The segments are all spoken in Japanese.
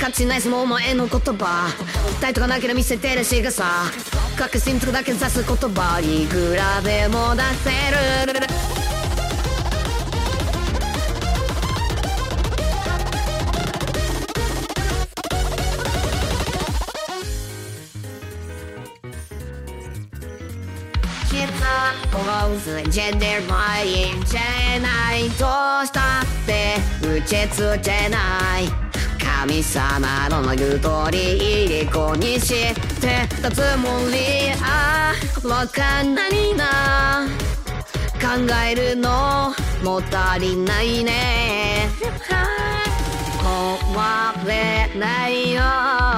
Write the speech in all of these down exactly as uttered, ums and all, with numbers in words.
価値ないそのお前の言葉期待とかなければ見せてるしがさ確信つくだけ指す言葉いくらでも出せるポーズジェンデル前にじゃないどうしたって打ちつけない神様の言う通りいい子にしてたつもりあわかんないな考えるのも足りないね壊れないよ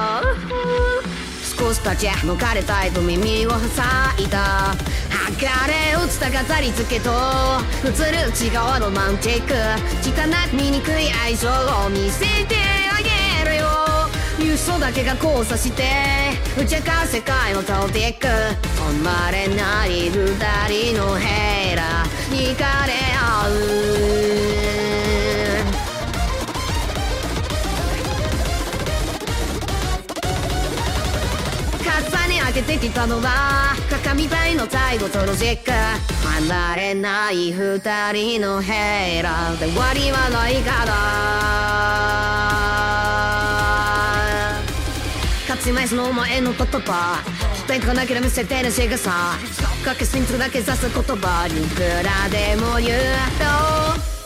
少し立ち抜かれたいと耳を塞いだ剥がれ落ちた飾り付けと映る内側のロマンチック汚く醜い愛情を見せてあげるよ嘘だけが交差して打ち明かす世界のトピック止まれない二人のヘラ惹かれ合う開けてきたのは鏡台の最後とロジック離れない二人のヘラで終わりはないから勝ちないそのお前の言葉期待とかなければ見せてるしがさ確信つくだけ指す言葉いくらでも言うと